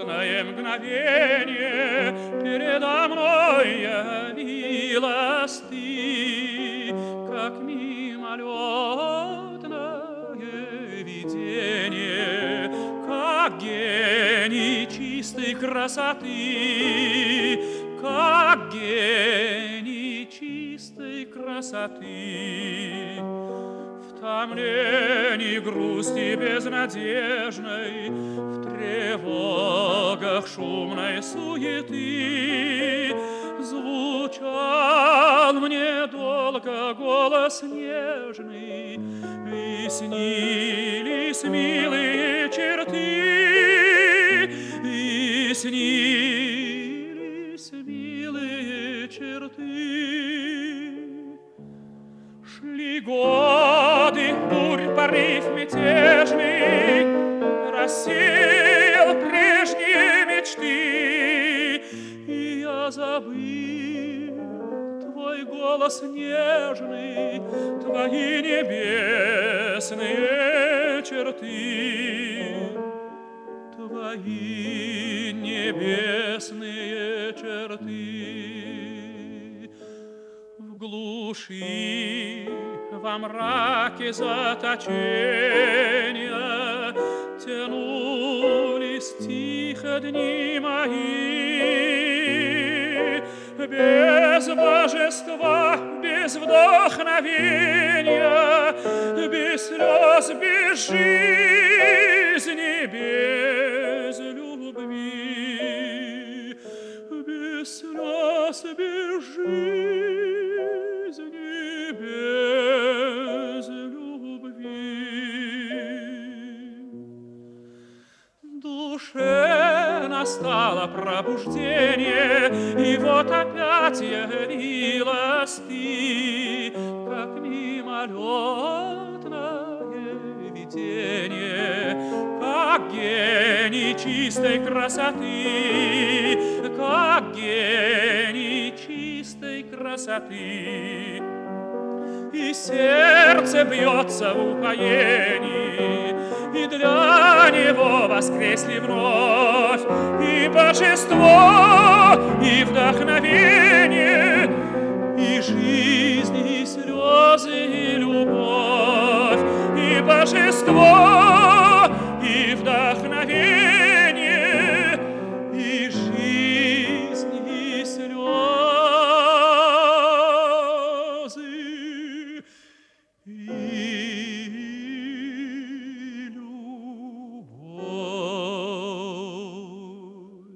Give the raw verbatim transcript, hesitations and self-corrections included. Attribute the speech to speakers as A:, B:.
A: мимолетное мгновение передо мной явилась ты, как мимолетное видение, как гений чистой красоты, как гений чистой красоты. В томлении грусти безнадежной, в тревогах шумной суеты звучал мне долго голос нежный, и снились милые черты, и снились милые черты. Шли годы, бурь, порыв мятежный рассеял прежние мечты, и я забыл твой голос нежный, твои небесные черты, твои небесные черты. В глуши, во мраке заточения тянулись тихо дни мои, без божества, без вдохновения, без слез, без жизни, без любви, без слез, без жизни, без любви. Душе настало пробуждение, и вот опять явилась ты, как мимолетное видение, как гений чистой красоты, как гений чистой красоты. И сердце бьется в упоении, и для него воскресли вновь и божество, и вдохновение, и жизнь, и слезы, и любовь, и божество, и вдохновение, и жизнь, и слезы, и любовь.